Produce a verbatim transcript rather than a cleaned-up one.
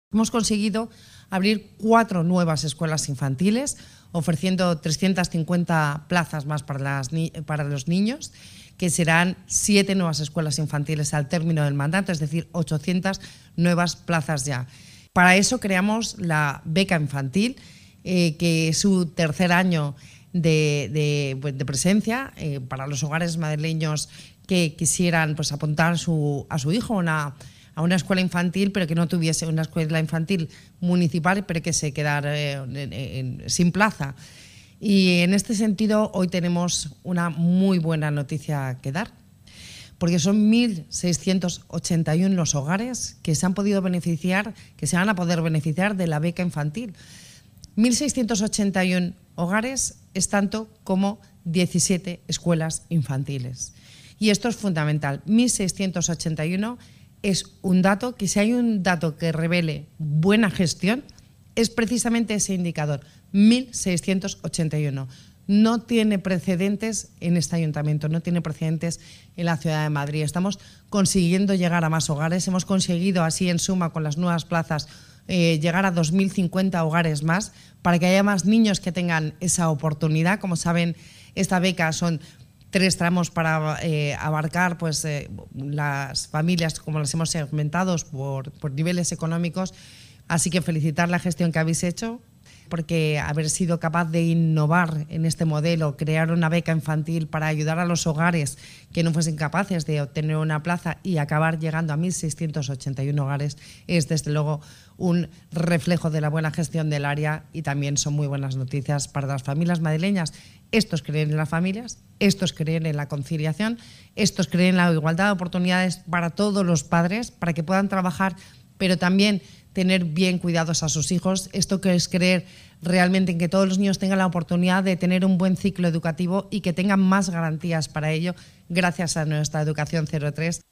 Hemos conseguido abrir cuatro nuevas escuelas infantiles, ofreciendo trescientas cincuenta plazas más para, las, para los niños, que serán siete nuevas escuelas infantiles al término del mandato, es decir, ochocientas nuevas plazas ya. Para eso creamos la beca infantil, eh, que es su tercer año de, de, de presencia eh, para los hogares madrileños que quisieran pues, apuntar su, a su hijo una a una escuela infantil, pero que no tuviese una escuela infantil municipal, pero que se quedara eh, en, en, sin plaza. Y en este sentido, hoy tenemos una muy buena noticia que dar, porque son mil seiscientos ochenta y uno los hogares que se han podido beneficiar, que se van a poder beneficiar de la beca infantil. mil seiscientos ochenta y uno hogares es tanto como diecisiete escuelas infantiles. Y esto es fundamental. mil seiscientos ochenta y uno es un dato que, si hay un dato que revele buena gestión, es precisamente ese indicador, mil seiscientos ochenta y uno. No tiene precedentes en este ayuntamiento, no tiene precedentes en la ciudad de Madrid. Estamos consiguiendo llegar a más hogares, hemos conseguido así en suma con las nuevas plazas eh, llegar a dos mil cincuenta hogares más para que haya más niños que tengan esa oportunidad. Como saben, esta beca son tres tramos para eh, abarcar pues, eh, las familias, como las hemos segmentado, por, por niveles económicos. Así que felicitar la gestión que habéis hecho, porque haber sido capaz de innovar en este modelo, crear una beca infantil para ayudar a los hogares que no fuesen capaces de obtener una plaza y acabar llegando a mil seiscientos ochenta y uno hogares, es desde luego un reflejo de la buena gestión del área, y también son muy buenas noticias para las familias madrileñas. Estos creen en las familias, estos creen en la conciliación, estos creen en la igualdad de oportunidades para todos los padres, para que puedan trabajar, pero también tener bien cuidados a sus hijos. Esto que es creer realmente en que todos los niños tengan la oportunidad de tener un buen ciclo educativo y que tengan más garantías para ello gracias a nuestra educación cero tres.